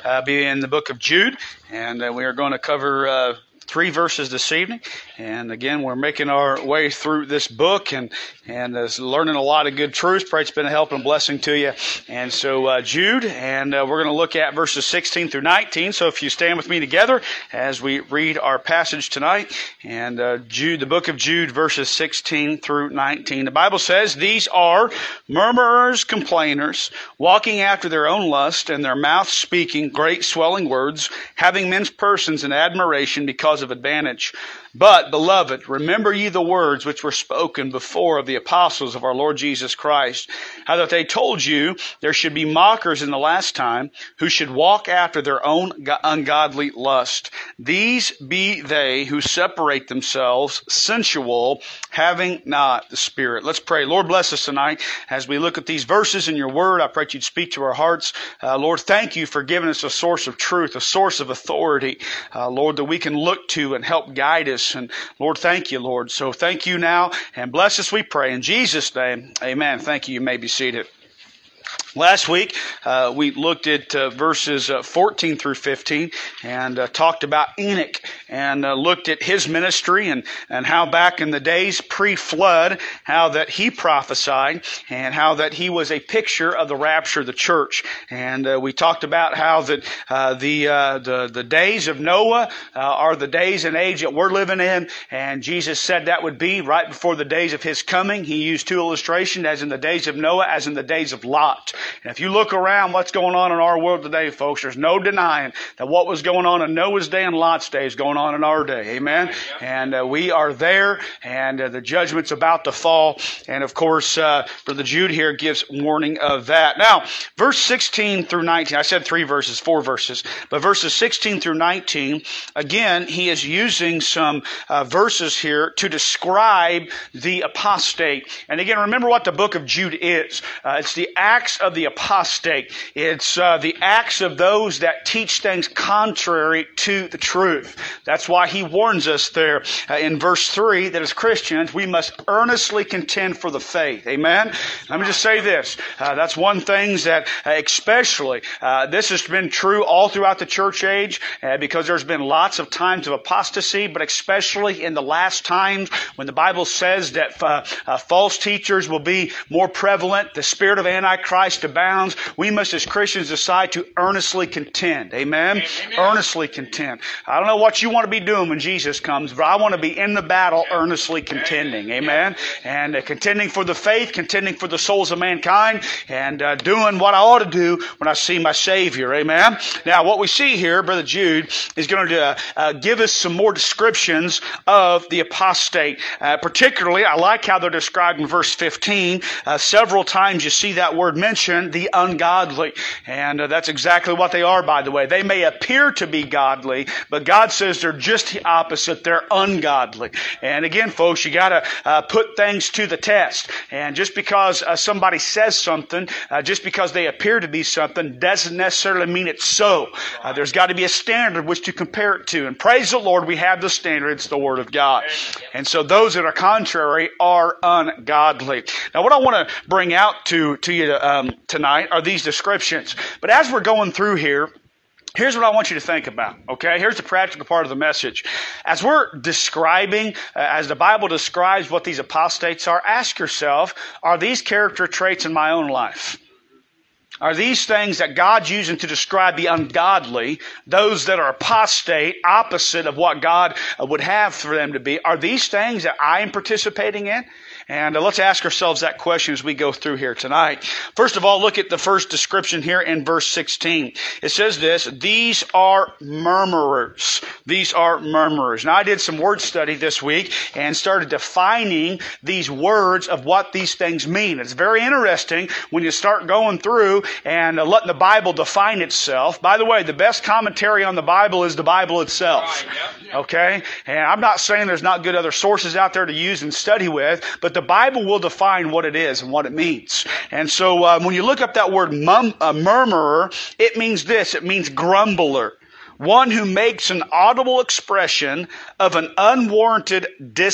be in the book of Jude, and we are going to cover 3 verses this evening. And again, we're making our way through this book and learning a lot of good truths. Pray it's been a help and blessing to you. And so Jude, and we're going to look at verses 16 through 19. So if you stand with me together as we read our passage tonight, and Jude, the book of Jude, verses 16 through 19. The Bible says, "These are murmurers, complainers, walking after their own lust, and their mouths speaking great swelling words, having men's persons in admiration because of advantage. But, beloved, remember ye the words which were spoken before of the apostles of our Lord Jesus Christ, how that they told you there should be mockers in the last time, who should walk after their own ungodly lust. These be they who separate themselves, sensual, having not the Spirit." Let's pray. Lord, bless us tonight as we look at these verses in your word. I pray that you'd speak to our hearts. Lord, thank you for giving us a source of truth, a source of authority, Lord, that we can look to and help guide us. And Lord, thank you, Lord. So thank you now, and bless us, we pray. In Jesus' name, amen. Thank you. You may be seated. Last week, we looked at verses 14 through 15 and talked about Enoch and looked at his ministry and how back in the days pre-flood, how that he prophesied and how that he was a picture of the rapture of the church. And we talked about how that the days of Noah are the days and age that we're living in, and Jesus said that would be right before the days of his coming. He used 2 illustrations, as in the days of Noah, as in the days of Lot. And if you look around what's going on in our world today, folks, there's no denying that what was going on in Noah's day and Lot's day is going on in our day. Amen? And we are there, and the judgment's about to fall. And of course, Brother Jude here gives warning of that. Now, verse 16 through 19, I said 4 verses, but verses 16 through 19, again, he is using some verses here to describe the apostate. And again, remember what the book of Jude is. It's the acts of the apostate. It's the acts of those that teach things contrary to the truth. That's why he warns us there in verse 3 that as Christians we must earnestly contend for the faith. Amen? Let me just say this. That's one thing that especially this has been true all throughout the church age because there's been lots of times of apostasy, but especially in the last times when the Bible says that false teachers will be more prevalent, the spirit of Antichrist abounds. We must as Christians decide to earnestly contend. Amen? Earnestly contend. I don't know what you want to be doing when Jesus comes, but I want to be in the battle earnestly contending. Amen? And contending for the faith, contending for the souls of mankind, and doing what I ought to do when I see my Savior. Amen? Now, what we see here, Brother Jude, is going to give us some more descriptions of the apostate. Particularly, I like how they're described in verse 15. Several times you see that word mentioned, the ungodly. And that's exactly what they are, by the way. They may appear to be godly, but God says they're just the opposite. They're ungodly. And again, folks, you got to put things to the test. And just because somebody says something, just because they appear to be something, doesn't necessarily mean it's so. There's got to be a standard which to compare it to. And praise the Lord, we have the standard. It's the Word of God. And so those that are contrary are ungodly. Now, what I want to bring out to you tonight are these descriptions. But as we're going through here, here's what I want you to think about, okay? Here's the practical part of the message. As we're describing, as the Bible describes what these apostates are, ask yourself, are these character traits in my own life? Are these things that God's using to describe the ungodly, those that are apostate, opposite of what God would have for them to be, are these things that I am participating in? And let's ask ourselves that question as we go through here tonight. First of all, look at the first description here in verse 16. It says this, "These are murmurers." These are murmurers. Now, I did some word study this week and started defining these words of what these things mean. It's very interesting when you start going through and letting the Bible define itself. By the way, the best commentary on the Bible is the Bible itself. Okay? And I'm not saying there's not good other sources out there to use and study with, but the Bible will define what it is and what it means. And so when you look up that word murmurer, it means this. It means grumbler. one who makes an audible expression of an unwarranted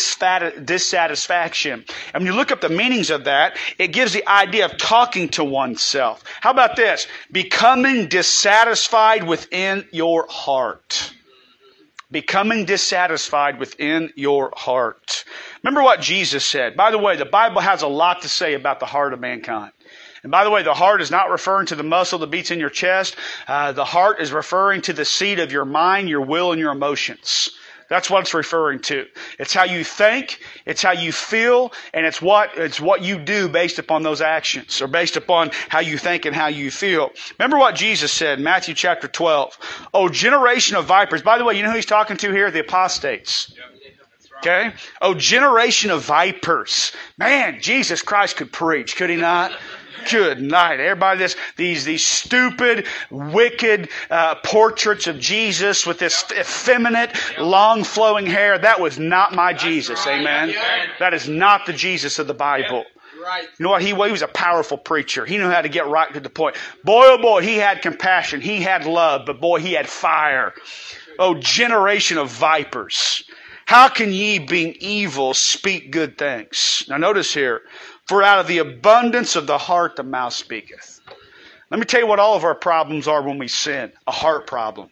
dissatisfaction. And when you look up the meanings of that, it gives the idea of talking to oneself. How about this? Becoming dissatisfied within your heart. Becoming dissatisfied within your heart. Remember what Jesus said. By the way, the Bible has a lot to say about the heart of mankind. And by the way, the heart is not referring to the muscle that beats in your chest. The heart is referring to the seat of your mind, your will, and your emotions. That's what it's referring to. It's how you think, it's how you feel, and it's what you do based upon those actions, or based upon how you think and how you feel. Remember what Jesus said in Matthew chapter 12. Oh, generation of vipers. By the way, you know who he's talking to here? The apostates. Okay? Oh, generation of vipers. Man, Jesus Christ could preach, could he not? Good night. Everybody, these stupid, wicked portraits of Jesus with this effeminate, long flowing hair. That was not my Jesus. Amen. That is not the Jesus of the Bible. You know what? He was a powerful preacher. He knew how to get right to the point. Boy, oh boy, he had compassion. He had love. But boy, he had fire. Oh, generation of vipers. How can ye, being evil, speak good things? Now notice here. For out of the abundance of the heart the mouth speaketh. Let me tell you what all of our problems are when we sin. A heart problem.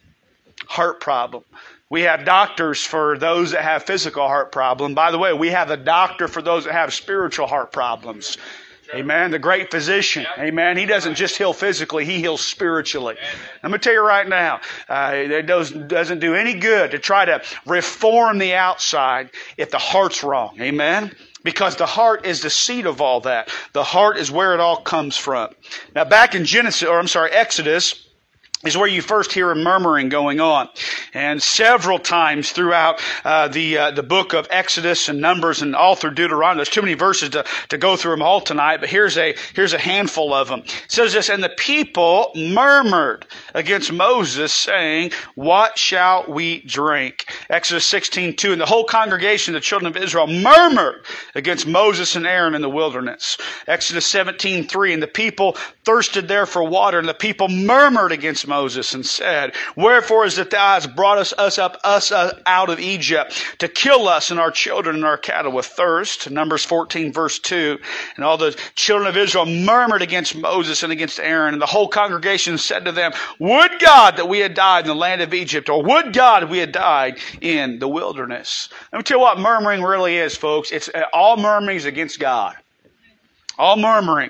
Heart problem. We have doctors for those that have physical heart problem. By the way, we have a doctor for those that have spiritual heart problems. Amen. The great physician. Amen. He doesn't just heal physically, he heals spiritually. I'm going to tell you right now, it doesn't do any good to try to reform the outside if the heart's wrong. Amen. Because the heart is the seat of all that. The heart is where it all comes from. Now back in Exodus is where you first hear a murmuring going on. And several times throughout the book of Exodus and Numbers and all through Deuteronomy. There's too many verses to go through them all tonight, but here's a handful of them. It says this, and the people murmured against Moses, saying, what shall we drink? Exodus 16:2, and the whole congregation of the children of Israel murmured against Moses and Aaron in the wilderness. Exodus 17:3, and the people thirsted there for water, and the people murmured against Moses and said, wherefore is it thou hast brought us out of Egypt to kill us and our children and our cattle with thirst? Numbers 14 verse 2. And all the children of Israel murmured against Moses and against Aaron, and the whole congregation said to them, would God that we had died in the land of Egypt, or would God we had died in the wilderness. Let me tell you what murmuring really is, folks. It's all murmuring is against God. All murmuring,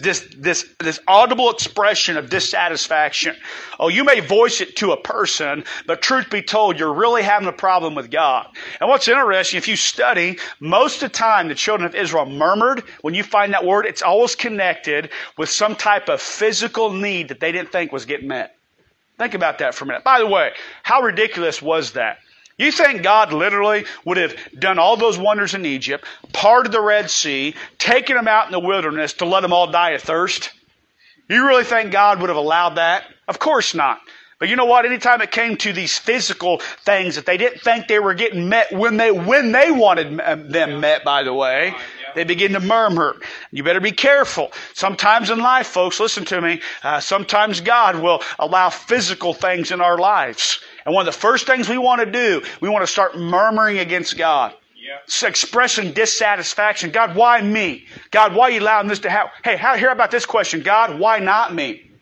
this audible expression of dissatisfaction. Oh, you may voice it to a person, but truth be told, you're really having a problem with God. And what's interesting, if you study, most of the time the children of Israel murmured. When you find that word, it's always connected with some type of physical need that they didn't think was getting met. Think about that for a minute. By the way, how ridiculous was that? You think God literally would have done all those wonders in Egypt, parted the Red Sea, taken them out in the wilderness to let them all die of thirst? You really think God would have allowed that? Of course not. But you know what? Anytime it came to these physical things that they didn't think they were getting met when they wanted them met, by the way, they begin to murmur. You better be careful. Sometimes in life, folks, listen to me, sometimes God will allow physical things in our lives. And one of the first things we want to do, we want to start murmuring against God. Yeah. Expressing dissatisfaction. God, why me? God, why are you allowing this to happen? Hey, hear about this question. God, why not me?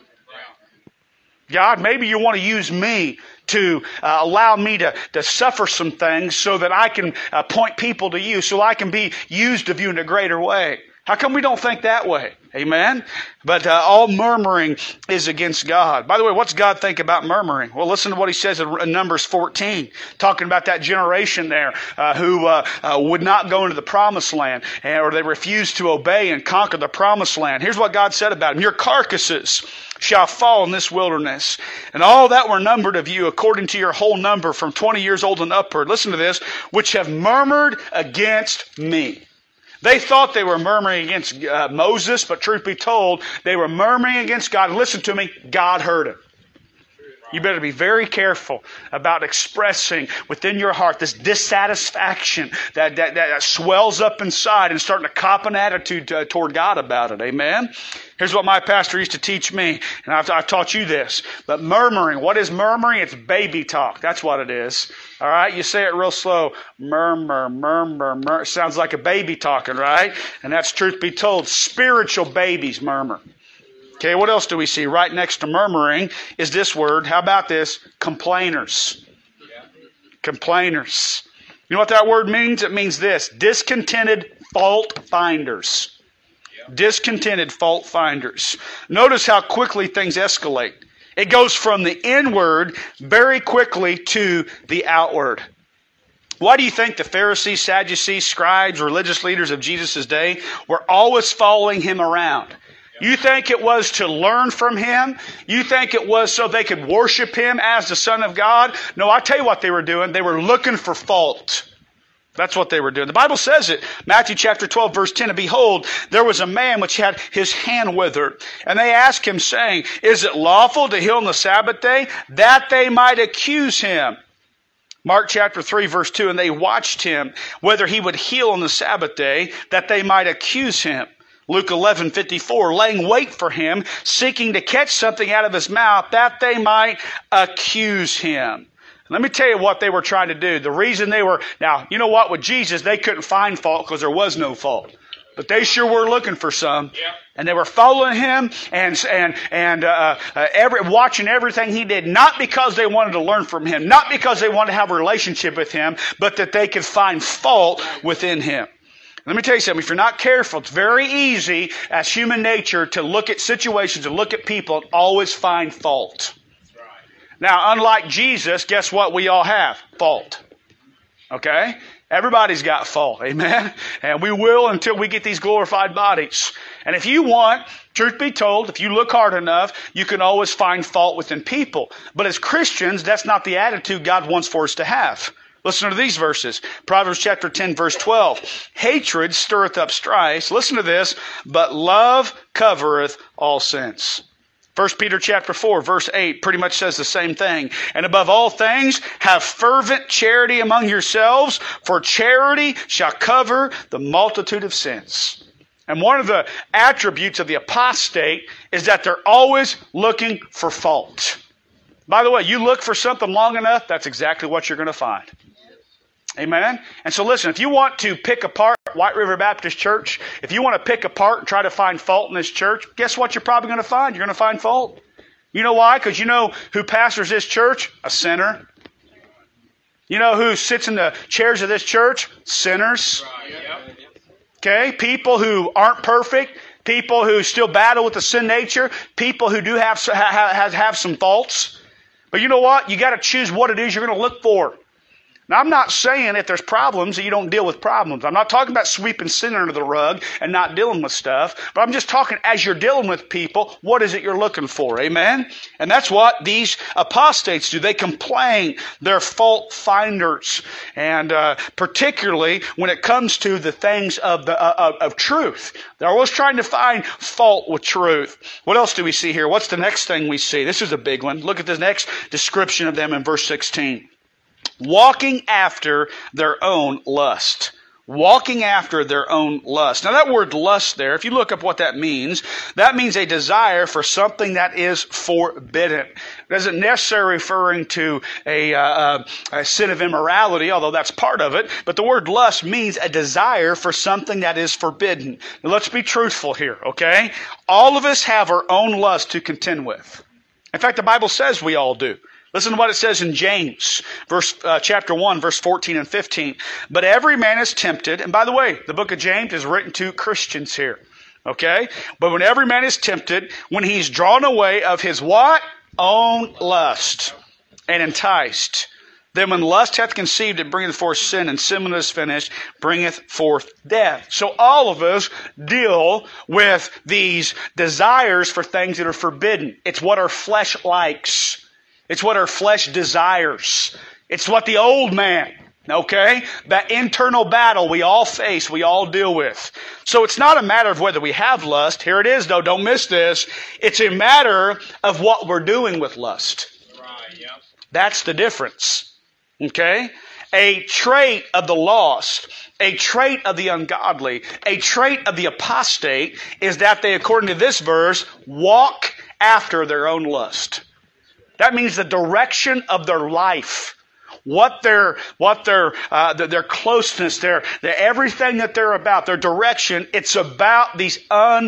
God, maybe you want to use me to allow me to suffer some things so that I can point people to you, so I can be used of you in a greater way. How come we don't think that way? Amen? But all murmuring is against God. By the way, what's God think about murmuring? Well, listen to what he says in Numbers 14, talking about that generation there who would not go into the promised land, or they refused to obey and conquer the promised land. Here's what God said about them. Your carcasses shall fall in this wilderness, and all that were numbered of you according to your whole number from 20 years old and upward. Listen to this, which have murmured against me. They thought they were murmuring against Moses, but truth be told, they were murmuring against God. Listen to me, God heard it. You better be very careful about expressing within your heart this dissatisfaction that swells up inside and starting to cop an attitude toward God about it. Amen? Here's what my pastor used to teach me, and I've taught you this. But murmuring, what is murmuring? It's baby talk. That's what it is. All right? You say it real slow. Murmur, murmur, murmur. Sounds like a baby talking, right? And that's, truth be told, spiritual babies murmur. Okay, what else do we see? Right next to murmuring is this word. How about this? Complainers. Complainers. You know what that word means? It means this. Discontented fault finders. Discontented fault finders. Notice how quickly things escalate. It goes from the inward very quickly to the outward. Why do you think the Pharisees, Sadducees, scribes, religious leaders of Jesus' day were always following him around? You think it was to learn from him? You think it was so they could worship him as the Son of God? No, I tell you what they were doing. They were looking for fault. That's what they were doing. The Bible says it. Matthew chapter 12, verse 10, and behold, there was a man which had his hand withered. And they asked him, saying, is it lawful to heal on the Sabbath day? That they might accuse him. Mark chapter 3, verse 2, and they watched him, whether he would heal on the Sabbath day, that they might accuse him. Luke 11:54, laying wait for him, seeking to catch something out of his mouth, that they might accuse him. Let me tell you what they were trying to do. The reason they were, now, you know what, with Jesus, they couldn't find fault because there was no fault. But they sure were looking for some. Yeah. And they were following him and watching everything he did, not because they wanted to learn from him, not because they wanted to have a relationship with him, but that they could find fault within him. Let me tell you something. If you're not careful, it's very easy as human nature to look at situations and look at people and always find fault. Right. Now, unlike Jesus, guess what we all have? Fault. Okay? Everybody's got fault. Amen? And we will until we get these glorified bodies. And if you want, truth be told, if you look hard enough, you can always find fault within people. But as Christians, that's not the attitude God wants for us to have. Listen to these verses. Proverbs chapter 10, verse 12. Hatred stirreth up strife. Listen to this. But love covereth all sins. 1 Peter chapter 4, verse 8 pretty much says the same thing. And above all things, have fervent charity among yourselves, for charity shall cover the multitude of sins. And one of the attributes of the apostate is that they're always looking for fault. By the way, you look for something long enough, that's exactly what you're going to find. Amen? And so listen, if you want to pick apart White River Baptist Church, if you want to pick apart and try to find fault in this church, guess what you're probably going to find? You're going to find fault. You know why? Because you know who pastors this church? A sinner. You know who sits in the chairs of this church? Sinners. Okay? People who aren't perfect. People who still battle with the sin nature. People who do have some faults. But you know what? You got to choose what it is you're going to look for. Now, I'm not saying if there's problems that you don't deal with problems. I'm not talking about sweeping sin under the rug and not dealing with stuff. But I'm just talking as you're dealing with people, what is it you're looking for? Amen? And that's what these apostates do. They complain. They're fault finders. And particularly when it comes to the things of truth. They're always trying to find fault with truth. What else do we see here? What's the next thing we see? This is a big one. Look at the next description of them in verse 16. Walking after their own lust. Walking after their own lust. Now that word lust there, if you look up what that means a desire for something that is forbidden. It isn't necessarily referring to a sin of immorality, although that's part of it. But the word lust means a desire for something that is forbidden. Now let's be truthful here, okay? All of us have our own lust to contend with. In fact, the Bible says we all do. Listen to what it says in James, chapter 1, verse 14 and 15. But every man is tempted, and by the way, the book of James is written to Christians here, okay? But when every man is tempted, when he's drawn away of his what? Own lust, and enticed. Then when lust hath conceived, it bringeth forth sin, and sin when it is finished, bringeth forth death. So all of us deal with these desires for things that are forbidden. It's what our flesh likes. It's what our flesh desires. It's what the old man, okay? That internal battle we all face, we all deal with. So it's not a matter of whether we have lust. Here it is, though. Don't miss this. It's a matter of what we're doing with lust. Right. That's the difference. Okay? A trait of the lost, a trait of the ungodly, a trait of the apostate is that they, according to this verse, walk after their own lust. That means the direction of their life, their closeness, their everything that they're about, their direction, it's about these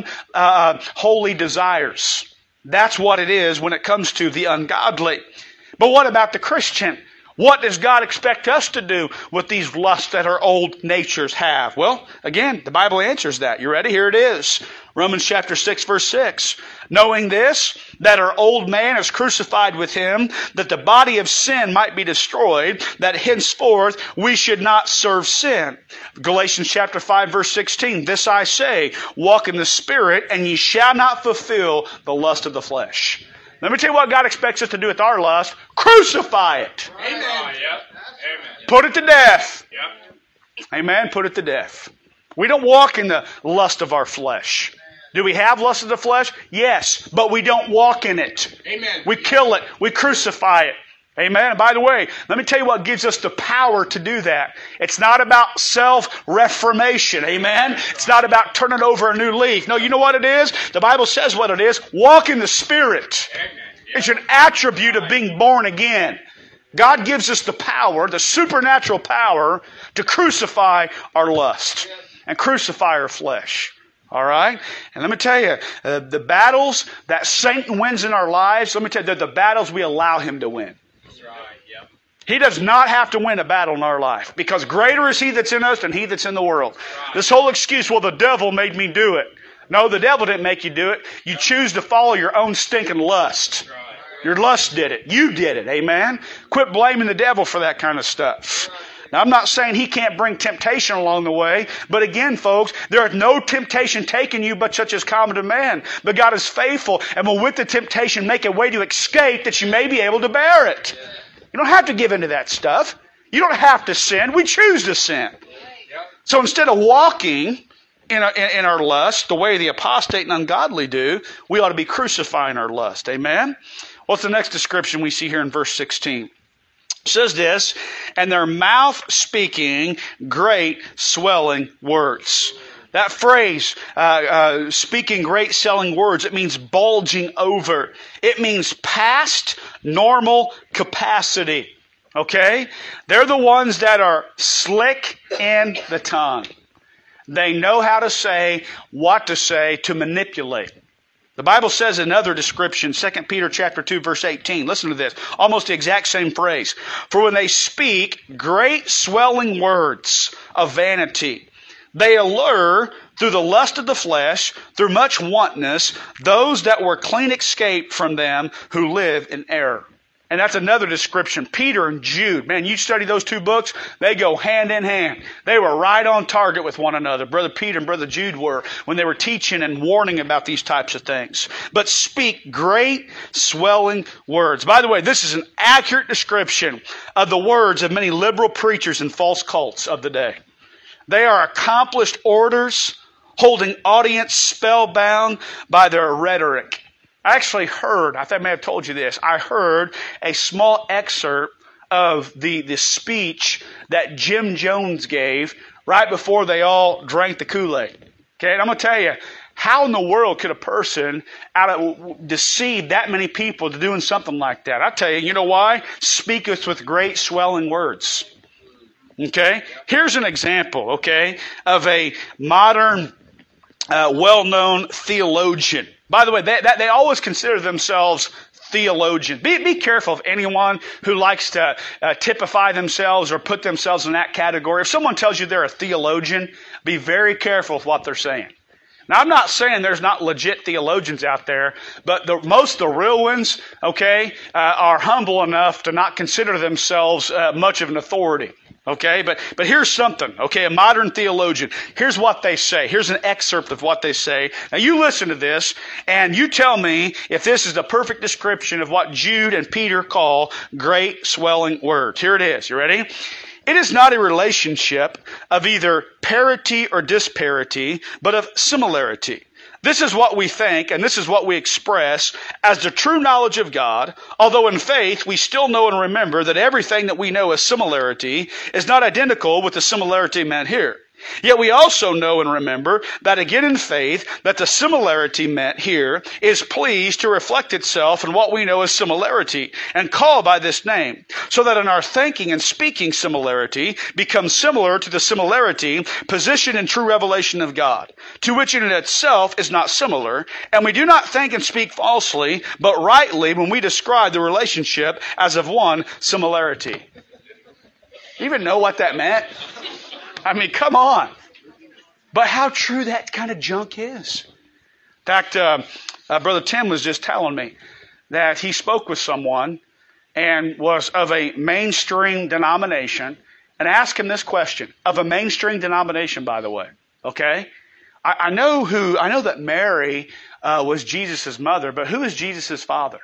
unholy desires. That's what it is when it comes to the ungodly. But what about the Christian? What does God expect us to do with these lusts that our old natures have? Well, again, the Bible answers that. You ready? Here it is. Romans chapter 6, verse 6. Knowing this, that our old man is crucified with him, that the body of sin might be destroyed, that henceforth we should not serve sin. Galatians chapter 5, verse 16. This I say, walk in the Spirit, and ye shall not fulfill the lust of the flesh. Let me tell you what God expects us to do with our lust. Crucify it. Amen. Amen. Put it to death. Yep. Amen. Put it to death. We don't walk in the lust of our flesh. Do we have lust of the flesh? Yes, but we don't walk in it. Amen. We kill it. We crucify it. Amen. And by the way, let me tell you what gives us the power to do that. It's not about self-reformation. Amen. It's not about turning over a new leaf. No, you know what it is? The Bible says what it is. Walk in the Spirit. Amen. It's an attribute of being born again. God gives us the power, the supernatural power, to crucify our lust and crucify our flesh. All right? And let me tell you, the battles that Satan wins in our lives, let me tell you, they're the battles we allow him to win. He does not have to win a battle in our life because greater is He that's in us than he that's in the world. This whole excuse, well, the devil made me do it. No, the devil didn't make you do it. You choose to follow your own stinking lust. Your lust did it. You did it. Amen? Quit blaming the devil for that kind of stuff. Now, I'm not saying he can't bring temptation along the way, but again, folks, there is no temptation taken you but such as common to man. But God is faithful and will with the temptation make a way to escape that you may be able to bear it. You don't have to give into that stuff. You don't have to sin. We choose to sin. So instead of walking in our lust the way the apostate and ungodly do, we ought to be crucifying our lust. Amen? What's the next description we see here in verse 16? It says this, and their mouth speaking great swelling words. That phrase, speaking great swelling words, it means bulging over. It means past normal capacity. Okay? They're the ones that are slick in the tongue. They know how to say, what to say, to manipulate. The Bible says another description, 2 Peter chapter 2, verse 18. Listen to this. Almost the exact same phrase. For when they speak great swelling words of vanity, they allure through the lust of the flesh, through much wantonness, those that were clean escaped from them who live in error. And that's another description. Peter and Jude. Man, you study those two books, they go hand in hand. They were right on target with one another. Brother Peter and Brother Jude were when they were teaching and warning about these types of things. But speak great swelling words. By the way, this is an accurate description of the words of many liberal preachers and false cults of the day. They are accomplished orators, holding audience spellbound by their rhetoric. I actually heard, I think I may have told you this, I heard a small excerpt of the speech that Jim Jones gave right before they all drank the Kool-Aid. Okay, and I'm going to tell you, how in the world could a person deceive that many people to doing something like that? I tell you, you know why? Speaketh with great swelling words. Okay, here's an example, okay, of a modern, well-known theologian. By the way, they always consider themselves theologians. Be careful of anyone who likes to typify themselves or put themselves in that category. If someone tells you they're a theologian, be very careful with what they're saying. Now, I'm not saying there's not legit theologians out there, but most of the real ones, okay, are humble enough to not consider themselves much of an authority. Okay, but here's something, okay, a modern theologian. Here's what they say. Here's an excerpt of what they say. Now you listen to this, and you tell me if this is the perfect description of what Jude and Peter call great swelling words. Here it is. You ready? It is not a relationship of either parity or disparity, but of similarity. This is what we think, and this is what we express as the true knowledge of God, although in faith we still know and remember that everything that we know as similarity is not identical with the similarity meant here. Yet we also know and remember that again in faith, that the similarity meant here is pleased to reflect itself in what we know as similarity and call by this name, so that in our thinking and speaking similarity becomes similar to the similarity positioned in true revelation of God, to which in itself is not similar, and we do not think and speak falsely, but rightly when we describe the relationship as of one similarity. You even know what that meant? I mean, come on. But how true that kind of junk is. In fact, Brother Tim was just telling me that he spoke with someone and was of a mainstream denomination and asked him this question, of a mainstream denomination, by the way. Okay? I know that Mary was Jesus' mother, but who is Jesus' father?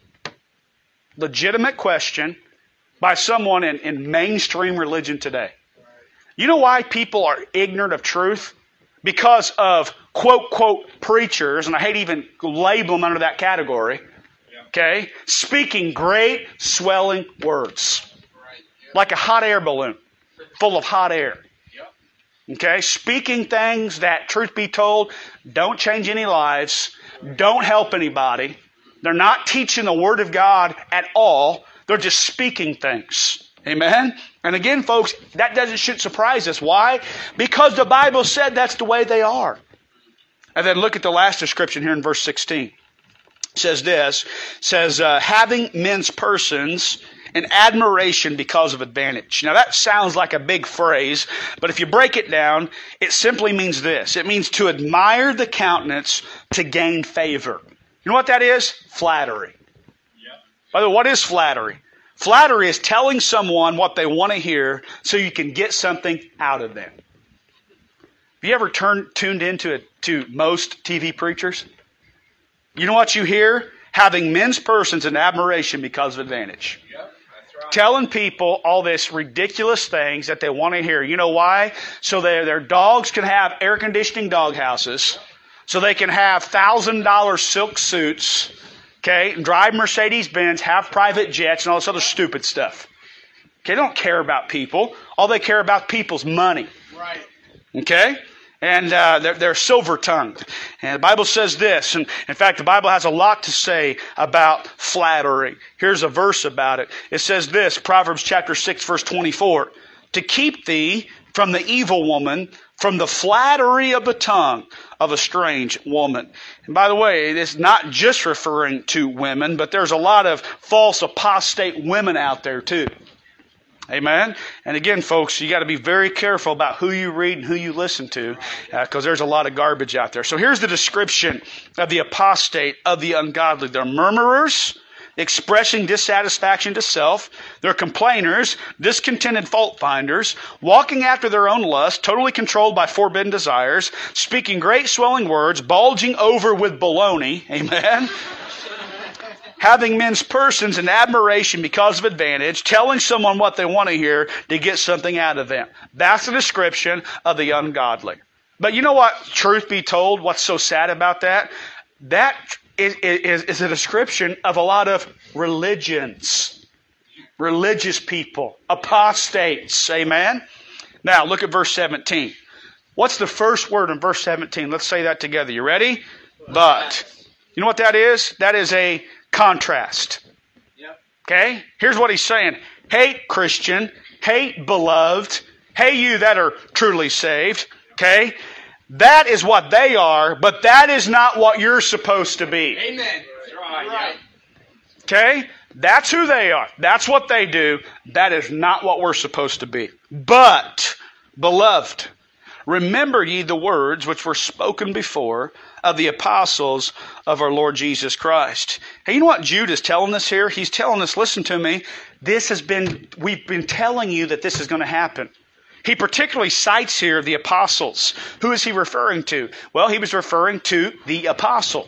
Legitimate question by someone in mainstream religion today. You know why people are ignorant of truth? Because of quote, quote, preachers, and I hate even label them under that category, okay, speaking great swelling words. Like a hot air balloon full of hot air. Okay, speaking things that, truth be told, don't change any lives, don't help anybody. They're not teaching the Word of God at all. They're just speaking things. Amen? And again, folks, that shouldn't surprise us. Why? Because the Bible said that's the way they are. And then look at the last description here in verse 16. It says this, having men's persons in admiration because of advantage. Now that sounds like a big phrase, but if you break it down, it simply means this. It means to admire the countenance to gain favor. You know what that is? Flattery. Yep. By the way, what is flattery? Flattery is telling someone what they want to hear so you can get something out of them. Have you ever tuned into most TV preachers? You know what you hear? Having men's persons in admiration because of advantage. Yep, that's right. Telling people all this ridiculous things that they want to hear. You know why? So their dogs can have air conditioning dog houses. So they can have $1,000 silk suits. Okay, and drive Mercedes-Benz, have private jets, and all this other stupid stuff. Okay, they don't care about people. All they care about people's money. Right. Okay? And they're silver-tongued. And the Bible says this. And in fact, the Bible has a lot to say about flattery. Here's a verse about it. It says this, Proverbs chapter 6, verse 24. To keep thee from the evil woman, from the flattery of the tongue of a strange woman. And by the way, it's not just referring to women, but there's a lot of false apostate women out there too. Amen? And again, folks, you got to be very careful about who you read and who you listen to, because there's a lot of garbage out there. So here's the description of the apostate, of the ungodly. They're murmurers, expressing dissatisfaction to self. They're complainers, discontented fault finders, walking after their own lust, totally controlled by forbidden desires, speaking great swelling words, bulging over with baloney. Amen? Having men's persons in admiration because of advantage, telling someone what they want to hear to get something out of them. That's the description of the ungodly. But you know what, truth be told, what's so sad about that? That is a description of a lot of religions, religious people, apostates. Amen? Now, look at verse 17. What's the first word in verse 17? Let's say that together. You ready? But. You know what that is? That is a contrast. Yep. Okay? Here's what he's saying. Hey, Christian. Hey, beloved. Hey, you that are truly saved. Okay? That is what they are, but that is not what you're supposed to be. Amen. That's right. Okay? That's who they are. That's what they do. That is not what we're supposed to be. But, beloved, remember ye the words which were spoken before of the apostles of our Lord Jesus Christ. Hey, you know what Jude is telling us here? He's telling us, listen to me, we've been telling you that this is going to happen. He particularly cites here the apostles. Who is he referring to? Well, he was referring to the apostles.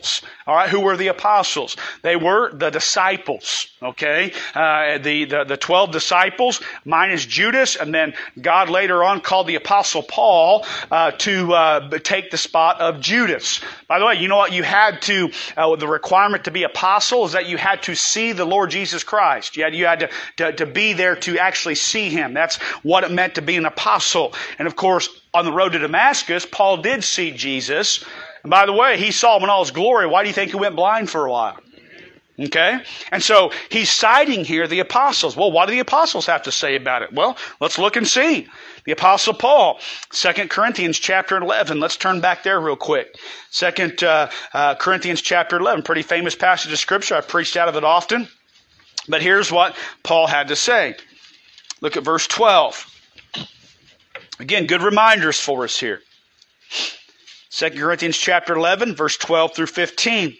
All right, who were the apostles? They were the disciples, okay? The 12 disciples minus Judas, and then God later on called the apostle Paul to take the spot of Judas. By the way, you know what? You had to, the requirement to be apostle is that you had to see the Lord Jesus Christ. You had to be there to actually see Him. That's what it meant to be an apostle. And of course, on the road to Damascus, Paul did see Jesus. And by the way, he saw Him in all His glory. Why do you think he went blind for a while? Okay? And so he's citing here the apostles. Well, what do the apostles have to say about it? Well, let's look and see. The apostle Paul, 2 Corinthians chapter 11. Let's turn back there real quick. 2 Corinthians chapter 11, pretty famous passage of Scripture. I've preached out of it often. But here's what Paul had to say. Look at verse 12. Again, good reminders for us here. 2 Corinthians chapter 11, verse 12 through 15.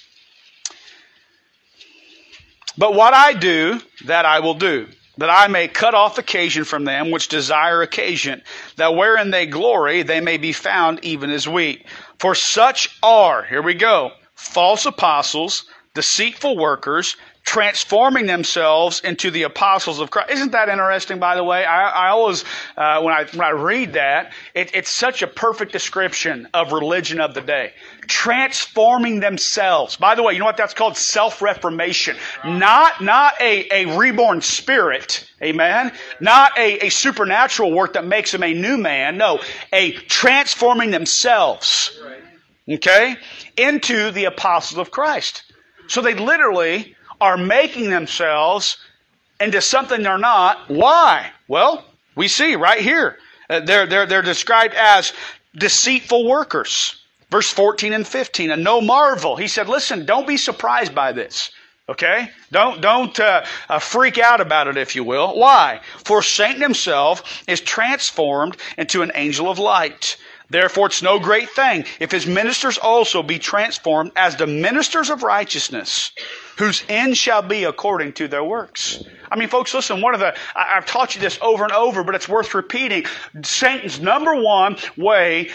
But what I do, that I will do, that I may cut off occasion from them which desire occasion, that wherein they glory, they may be found even as we. For such are, here we go, false apostles, deceitful workers, transforming themselves into the apostles of Christ. Isn't that interesting, by the way? I always, when I read that, it's such a perfect description of religion of the day. Transforming themselves. By the way, you know what that's called? Self-reformation. Not a reborn spirit. Amen? Not a supernatural work that makes them a new man. No, a transforming themselves. Okay? Into the apostles of Christ. So they literally are making themselves into something they're not. Why? Well, we see right here. They're described as deceitful workers. Verse 14 and 15. And no marvel. He said, listen, don't be surprised by this. Okay? Don't freak out about it, if you will. Why? For Satan himself is transformed into an angel of light. Therefore, it's no great thing if his ministers also be transformed as the ministers of righteousness, whose end shall be according to their works. I mean, folks, listen, I've taught you this over and over, but it's worth repeating. Satan's number one way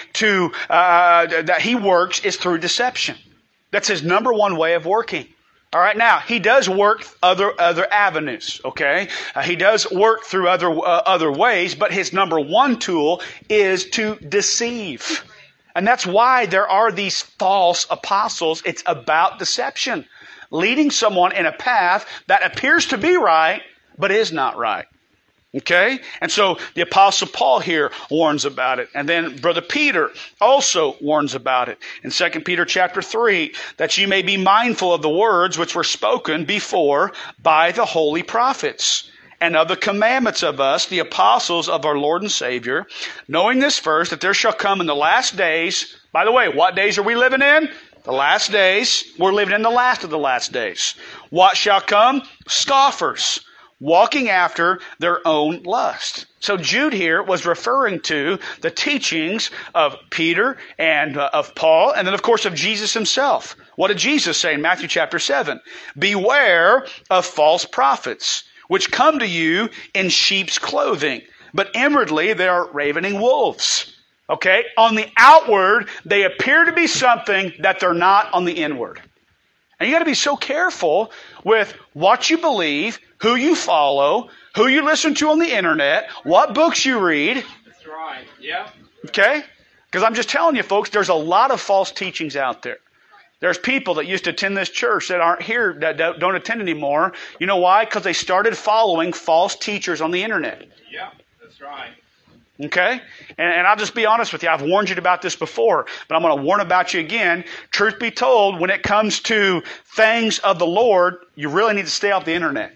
that he works is through deception. That's his number one way of working. All right, now, he does work other avenues, okay? He does work through other ways, but his number one tool is to deceive. And that's why there are these false apostles. It's about deception. Leading someone in a path that appears to be right, but is not right. Okay? And so the Apostle Paul here warns about it. And then Brother Peter also warns about it. In 2 Peter chapter 3, that you may be mindful of the words which were spoken before by the holy prophets, and of the commandments of us, the apostles of our Lord and Savior, knowing this first, that there shall come in the last days. By the way, what days are we living in? The last days. We're living in the last of the last days. What shall come? Scoffers, walking after their own lust. So Jude here was referring to the teachings of Peter and of Paul, and then of course of Jesus himself. What did Jesus say in Matthew chapter 7? Beware of false prophets, which come to you in sheep's clothing, but inwardly they are ravening wolves. Okay? On the outward, they appear to be something that they're not on the inward. And you got to be so careful with what you believe, who you follow, who you listen to on the internet, what books you read. That's right. Yeah. Okay? Because I'm just telling you, folks, there's a lot of false teachings out there. There's people that used to attend this church that aren't here, that don't attend anymore. You know why? Because they started following false teachers on the internet. Yeah, that's right. Okay? And I'll just be honest with you. I've warned you about this before, but I'm going to warn about you again. Truth be told, when it comes to things of the Lord, you really need to stay off the internet.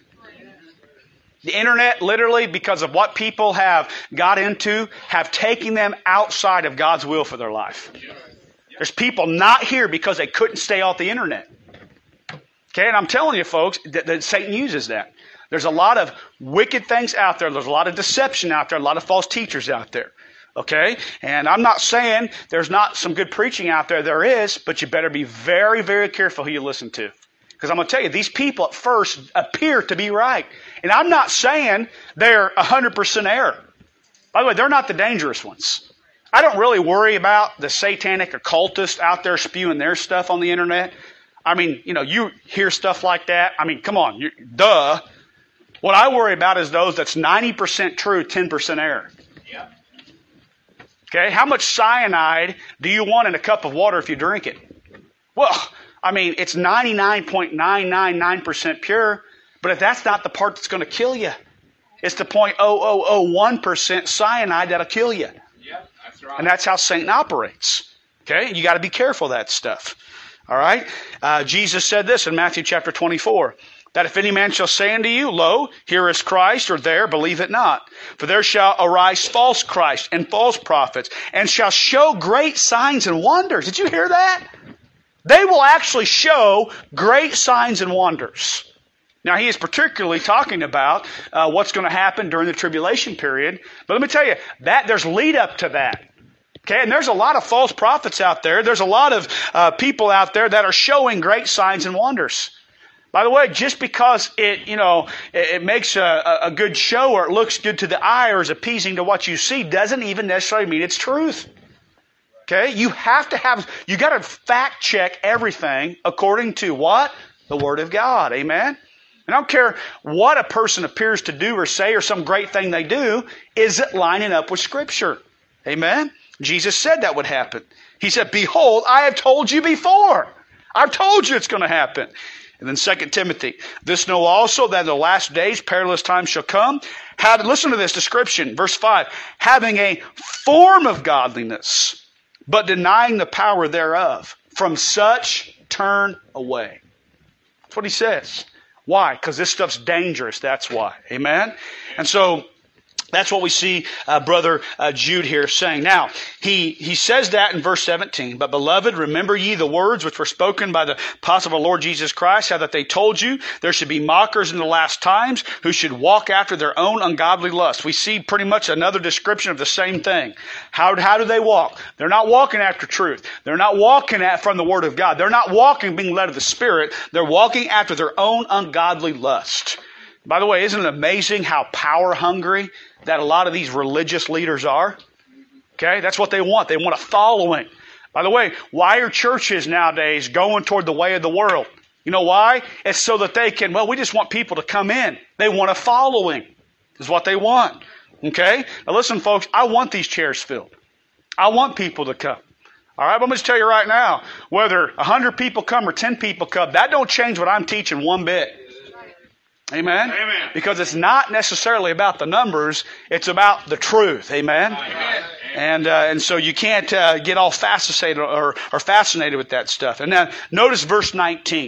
The internet, literally, because of what people have got into, have taken them outside of God's will for their life. There's people not here because they couldn't stay off the internet. Okay? And I'm telling you, folks, that Satan uses that. There's a lot of wicked things out there. There's a lot of deception out there. A lot of false teachers out there. Okay? And I'm not saying there's not some good preaching out there. There is, but you better be very, very careful who you listen to. Because I'm going to tell you, these people at first appear to be right. And I'm not saying they're 100% error. By the way, they're not the dangerous ones. I don't really worry about the satanic occultists out there spewing their stuff on the internet. I mean, you hear stuff like that. I mean, come on, duh. What I worry about is those that's 90% true, 10% error. Yep. Okay, how much cyanide do you want in a cup of water if you drink it? Well, I mean, it's 99.999% pure, but if that's not the part that's going to kill you, it's the 0.0001% cyanide that'll kill you. Yep, that's right. And that's how Satan operates. Okay, you got to be careful of that stuff. All right, Jesus said this in Matthew chapter 24. That if any man shall say unto you, Lo, here is Christ, or there, believe it not. For there shall arise false Christ and false prophets, and shall show great signs and wonders. Did you hear that? They will actually show great signs and wonders. Now, he is particularly talking about what's going to happen during the tribulation period. But let me tell you, that there's lead up to that. Okay, and there's a lot of false prophets out there. There's a lot of people out there that are showing great signs and wonders. By the way, just because it makes a good show or it looks good to the eye or is appeasing to what you see doesn't even necessarily mean it's truth. Okay? You got to fact check everything according to what? The Word of God. Amen? And I don't care what a person appears to do or say or some great thing they do, is it lining up with Scripture? Amen? Jesus said that would happen. He said, Behold, I have told you before. I've told you it's going to happen. And then 2 Timothy, this know also that in the last days perilous times shall come. Listen to this description, verse 5. Having a form of godliness, but denying the power thereof. From such turn away. That's what he says. Why? Because this stuff's dangerous, that's why. Amen? And so that's what we see Brother Jude here saying. Now, he says that in verse 17. But beloved, remember ye the words which were spoken by the apostle of our Lord Jesus Christ, how that they told you there should be mockers in the last times who should walk after their own ungodly lust. We see pretty much another description of the same thing. How do they walk? They're not walking after truth. They're not walking from the Word of God. They're not walking being led of the Spirit. They're walking after their own ungodly lust. By the way, isn't it amazing how power hungry that a lot of these religious leaders are? Okay, that's what they want. They want a following. By the way, why are churches nowadays going toward the way of the world? You know why? It's so that they can, we just want people to come in. They want a following, is what they want. Okay? Now listen, folks, I want these chairs filled. I want people to come. All right, but I'm going to tell you right now, whether 100 people come or 10 people come, that don't change what I'm teaching one bit. Amen? Amen. Because it's not necessarily about the numbers, it's about the truth. Amen? Amen. And so you can't get all fascinated or fascinated with that stuff. And now notice verse 19.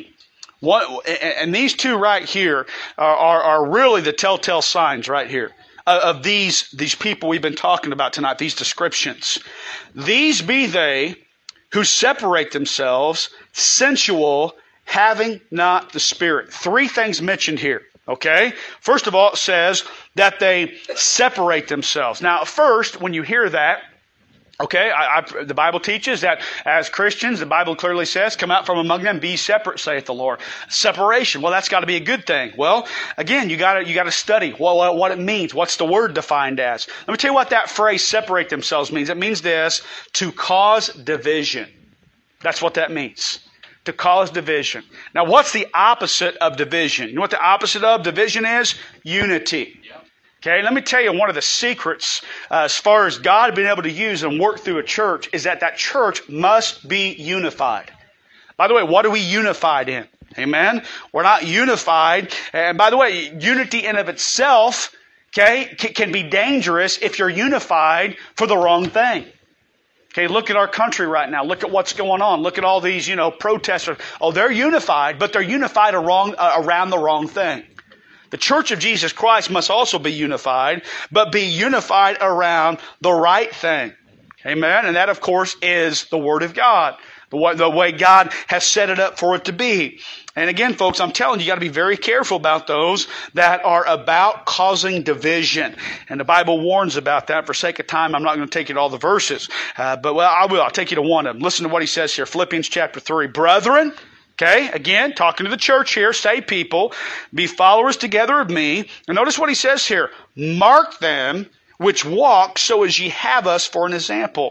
And these two right here are really the telltale signs right here of these people we've been talking about tonight, these descriptions. These be they who separate themselves, sensual, having not the Spirit. Three things mentioned here. Okay? First of all, it says that they separate themselves. Now, first, when you hear that, okay, the Bible teaches that as Christians, the Bible clearly says, come out from among them, be separate, saith the Lord. Separation. Well, that's got to be a good thing. Well, again, you got to study what it means. What's the word defined as? Let me tell you what that phrase, separate themselves, means. It means this, to cause division. That's what that means. To cause division. Now, what's the opposite of division? You know what the opposite of division is? Unity. Okay, let me tell you one of the secrets as far as God being able to use and work through a church is that church must be unified. By the way, what are we unified in? Amen? We're not unified. And by the way, unity in of itself, okay, can be dangerous if you're unified for the wrong thing. Okay, look at our country right now. Look at what's going on. Look at all these, protesters. Oh, they're unified, but they're unified around the wrong thing. The Church of Jesus Christ must also be unified, but be unified around the right thing. Amen? And that, of course, is the Word of God. The way God has set it up for it to be. And again, folks, I'm telling you, you got to be very careful about those that are about causing division. And the Bible warns about that. For sake of time, I'm not going to take you to all the verses. But I will. I'll take you to one of them. Listen to what he says here. Philippians chapter 3. Brethren, okay, again, talking to the church here, say people, be followers together of me. And notice what he says here. Mark them which walk so as ye have us for an example.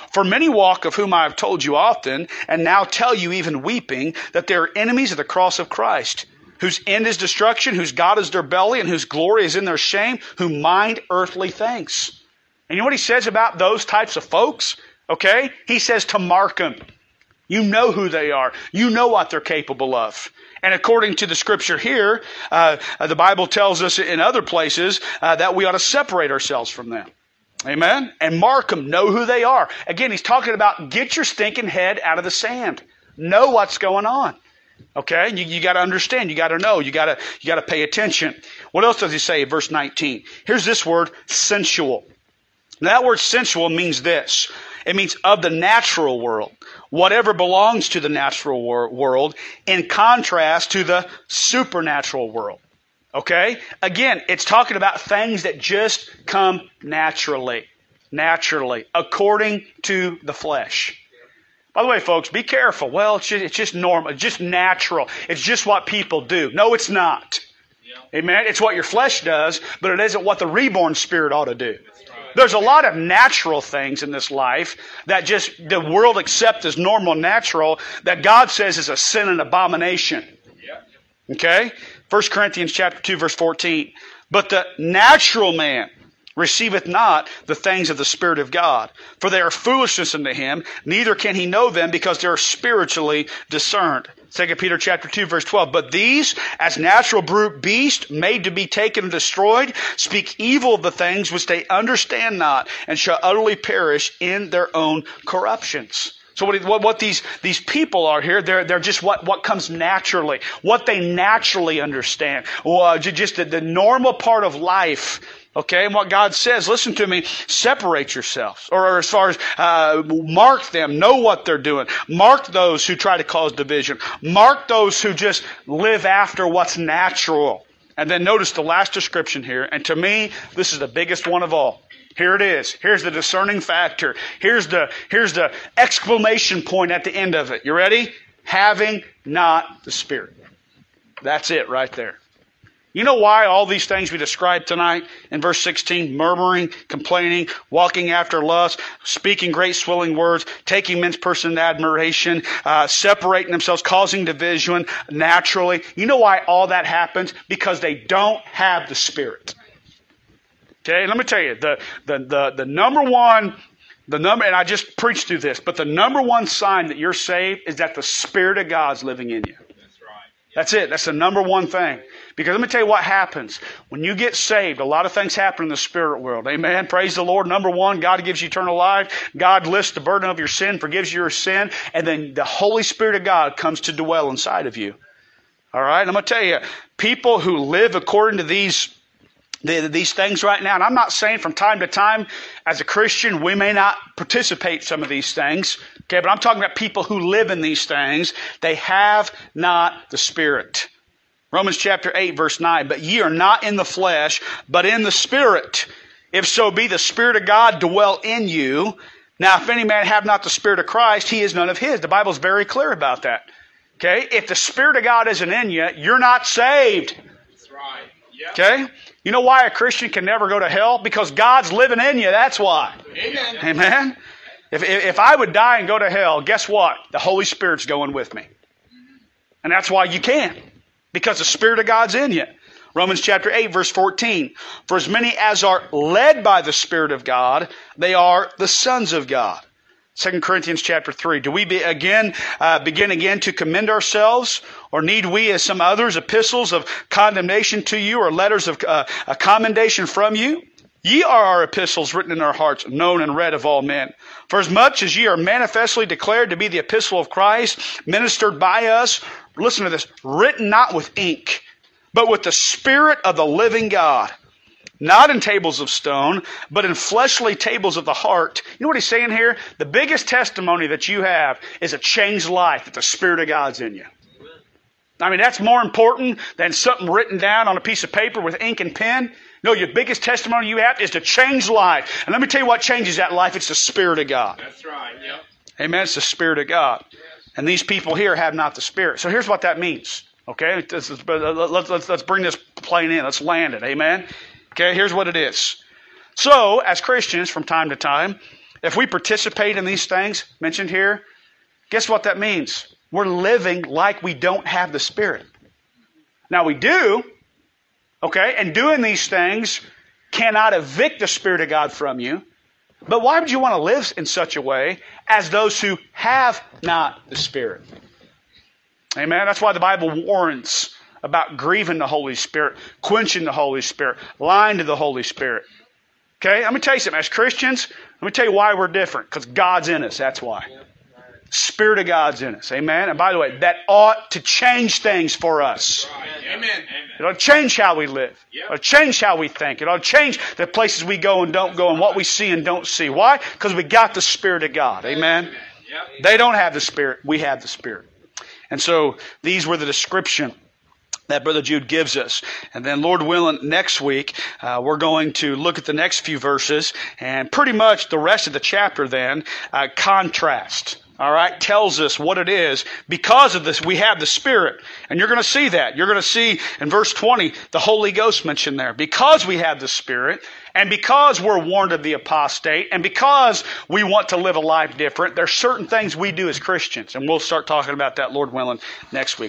For many walk, of whom I have told you often, and now tell you even weeping, that they are enemies of the cross of Christ, whose end is destruction, whose God is their belly, and whose glory is in their shame, who mind earthly things. And you know what he says about those types of folks? Okay? He says to mark them. You know who they are. You know what they're capable of. And according to the scripture here, the Bible tells us in other places that we ought to separate ourselves from them. Amen? And mark them. Know who they are. Again, he's talking about get your stinking head out of the sand. Know what's going on. Okay? You got to understand. You got to know. You got to pay attention. What else does he say in verse 19? Here's this word, sensual. Now, that word sensual means this. It means of the natural world. Whatever belongs to the natural world in contrast to the supernatural world. Okay? Again, it's talking about things that just come naturally. Naturally. According to the flesh. By the way, folks, be careful. Well, it's just normal. It's just natural. It's just what people do. No, it's not. Amen? It's what your flesh does, but it isn't what the reborn spirit ought to do. There's a lot of natural things in this life that just the world accepts as normal and natural that God says is a sin and abomination. Okay? 1 Corinthians chapter 2, verse 14. But the natural man receiveth not the things of the Spirit of God, for they are foolishness unto him, neither can he know them because they are spiritually discerned. 2 Peter chapter 2, verse 12. But these, as natural brute beasts, made to be taken and destroyed, speak evil of the things which they understand not, and shall utterly perish in their own corruptions. So what these people are here, they're just what comes naturally, what they naturally understand, just the normal part of life. Okay, and what God says, listen to me, separate yourselves. Or as far as mark them, know what they're doing. Mark those who try to cause division. Mark those who just live after what's natural. And then notice the last description here. And to me, this is the biggest one of all. Here it is. Here's the discerning factor. Here's the exclamation point at the end of it. You ready? Having not the Spirit. That's it right there. You know why all these things we described tonight in verse 16, murmuring, complaining, walking after lust, speaking great swelling words, taking men's person into admiration, separating themselves, causing division naturally. You know why all that happens? Because they don't have the Spirit. Okay, let me tell you, the number one, and I just preached through this, but the number one sign that you're saved is that the Spirit of God's living in you. That's right. That's it. That's the number one thing. Because let me tell you what happens. When you get saved, a lot of things happen in the spirit world. Amen. Praise the Lord. Number one, God gives you eternal life. God lifts the burden of your sin, forgives you your sin, and then the Holy Spirit of God comes to dwell inside of you. All right? I'm going to tell you, people who live according to these things right now, and I'm not saying from time to time, as a Christian, we may not participate in some of these things, okay, but I'm talking about people who live in these things. They have not the Spirit. Romans chapter 8, verse 9, but ye are not in the flesh, but in the Spirit. If so be the Spirit of God dwell in you. Now, if any man have not the Spirit of Christ, he is none of his. The Bible's very clear about that. Okay? If the Spirit of God isn't in you, you're not saved. That's right. Yep. Okay? You know why a Christian can never go to hell? Because God's living in you. That's why. Amen. Amen? If I would die and go to hell, guess what? The Holy Spirit's going with me. And that's why you can't. Because the Spirit of God's in you. Romans chapter 8, verse 14. For as many as are led by the Spirit of God, they are the sons of God. 2 Corinthians chapter 3. Do we begin again to commend ourselves? Or need we, as some others, epistles of condemnation to you, or letters of commendation from you? Ye are our epistles written in our hearts, known and read of all men. For as much as ye are manifestly declared to be the epistle of Christ, ministered by us, listen to this, written not with ink, but with the Spirit of the living God, not in tables of stone, but in fleshly tables of the heart. You know what he's saying here? The biggest testimony that you have is a changed life, that the Spirit of God's in you. I mean, that's more important than something written down on a piece of paper with ink and pen. No, your biggest testimony you have is to change life. And let me tell you what changes that life. It's the Spirit of God. That's right. Yep. Amen. It's the Spirit of God. And these people here have not the Spirit. So here's what that means. Okay? Let's bring this plane in. Let's land it. Amen? Okay, here's what it is. So, as Christians, from time to time, If we participate in these things mentioned here, guess what that means? We're living like we don't have the Spirit. Now we do, okay, and doing these things cannot evict the Spirit of God from you. But why would you want to live in such a way as those who have not the Spirit? Amen. That's why the Bible warns about grieving the Holy Spirit, quenching the Holy Spirit, lying to the Holy Spirit. Okay, let me tell you something. As Christians, let me tell you why we're different. Because God's in us, that's why. Spirit of God's in us. Amen. And by the way, that ought to change things for us. Amen. It ought to change how we live. It ought to change how we think. It ought to change the places we go and don't go and what we see and don't see. Why? Because we got the Spirit of God. Amen. They don't have the Spirit. We have the Spirit. And so these were the description that Brother Jude gives us. And then, Lord willing, next week, we're going to look at the next few verses and pretty much the rest of the chapter then, contrast. All right, tells us what it is. Because of this, we have the Spirit. And you're going to see that. You're going to see in verse 20, the Holy Ghost mentioned there. Because we have the Spirit, and because we're warned of the apostate, and because we want to live a life different, there's certain things we do as Christians. And we'll start talking about that, Lord willing, next week.